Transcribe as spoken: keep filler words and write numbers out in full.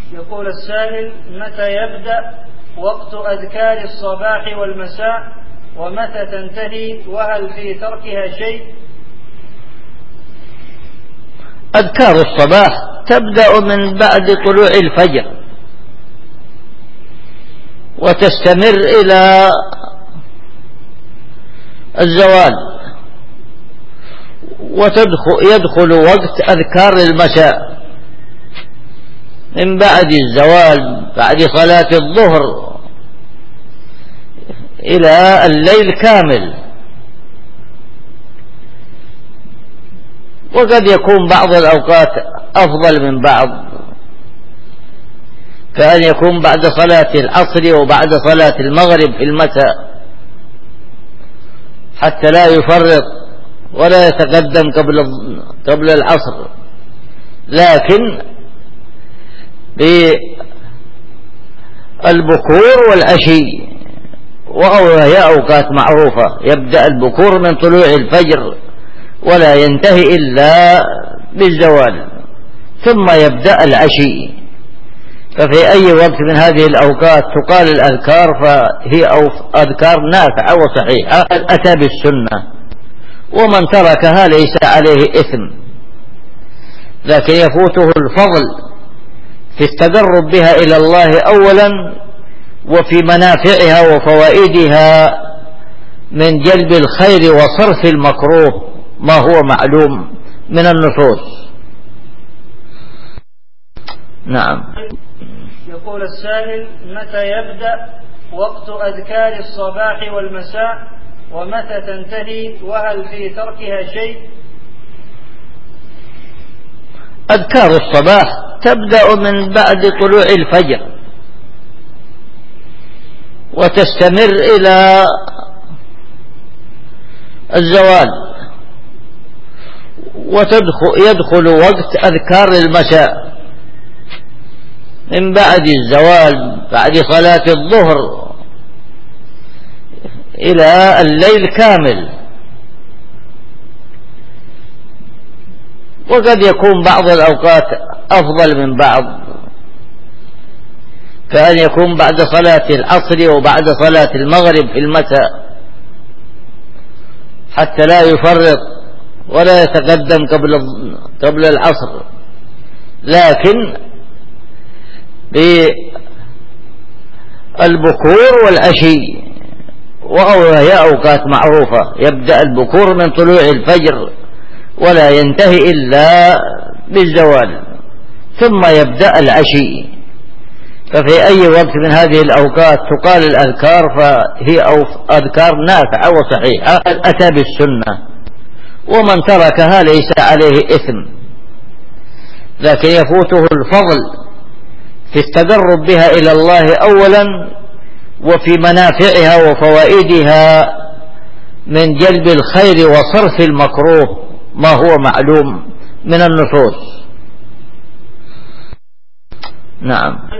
يقول السائل: متى يبدأ وقت أذكار الصباح والمساء، ومتى تنتهي، وهل في تركها شيء؟ أذكار الصباح تبدأ من بعد طلوع الفجر وتستمر إلى الزوال، ويدخل وقت أذكار المساء من بعد الزوال بعد صلاة الظهر إلى الليل كامل. وقد يكون بعض الأوقات أفضل من بعض، كأن يكون بعد صلاة العصر وبعد صلاة المغرب في المساء حتى لا يفرط ولا يتقدم قبل قبل العصر. لكن بالبكور والعشي، وهي أوقات معروفة، يبدأ البكور من طلوع الفجر ولا ينتهي إلا بالزوال، ثم يبدأ العشي. ففي أي وقت من هذه الأوقات تقال الأذكار، فهي أذكار نافعة وصحيحة أتى بالسنة، ومن تركها ليس عليه إثم، لكن يفوته الفضل في التقرب بها إلى الله أولا، وفي منافعها وفوائدها من جلب الخير وصرف المكروه ما هو معلوم من النصوص. نعم. يقول السائل: متى يبدأ وقت أذكار الصباح والمساء، ومتى تنتهي، وهل في تركها شيء؟ أذكار الصباح تبدأ من بعد طلوع الفجر وتستمر إلى الزوال، ويدخل وقت أذكار المساء من بعد الزوال بعد صلاة الظهر إلى الليل كامل. وقد يكون بعض الأوقات أفضل من بعض، كأن يكون بعد صلاة العصر وبعد صلاة المغرب في المساء حتى لا يفرط ولا يتقدم قبل قبل العصر. لكن بالبكور والعشي، وهي أوقات معروفة، يبدأ البكور من طلوع الفجر ولا ينتهي إلا بالزوال، ثم يبدأ العشي. ففي أي وقت من هذه الأوقات تقال الأذكار، فهي أذكار نافعة وصحيحة أتى بالسنة، ومن تركها ليس عليه إثم، لكن يفوته الفضل في التقرب بها إلى الله أولا، وفي منافعها وفوائدها من جلب الخير وصرف المكروه ما هو معلوم من النصوص. نعم.